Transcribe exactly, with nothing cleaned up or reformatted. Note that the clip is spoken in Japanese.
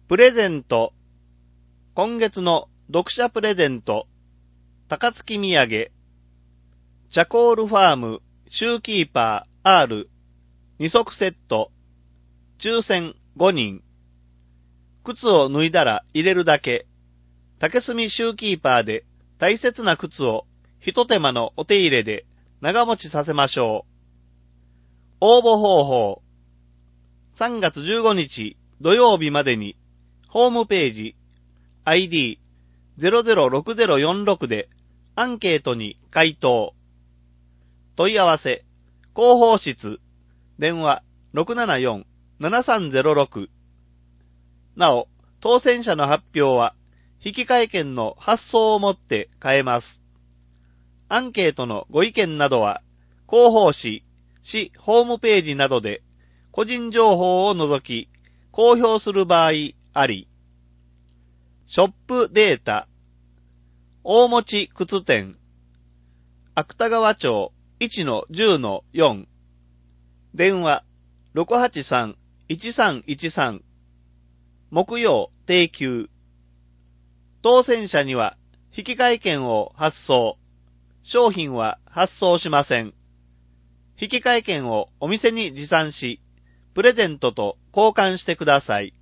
プレゼント。今月の読者プレゼント。高槻土産。チャコールファームシューキーパー アールに 足セット。抽選ごにん。靴を脱いだら入れるだけ。竹炭シューキーパーで大切な靴を一手間のお手入れで長持ちさせましょう。応募方法。さんがつじゅうごにち土曜日までにホームページ アイディーゼロゼロろくゼロよんろく でアンケートに回答。問い合わせ広報室電話 ろくななよん ななさんゼロろく。なお、当選者の発表は引換券の発送をもって変えます。アンケートのご意見などは広報誌、市ホームページなどで個人情報を除き公表する場合あり。ショップデータ大持靴店芥川町 いちのじゅうのよん 電話 ろくはちさん いちさんいちさん 木曜定休。当選者には引換券を発送。商品は発送しません。引換券をお店に持参しプレゼントと交換してください。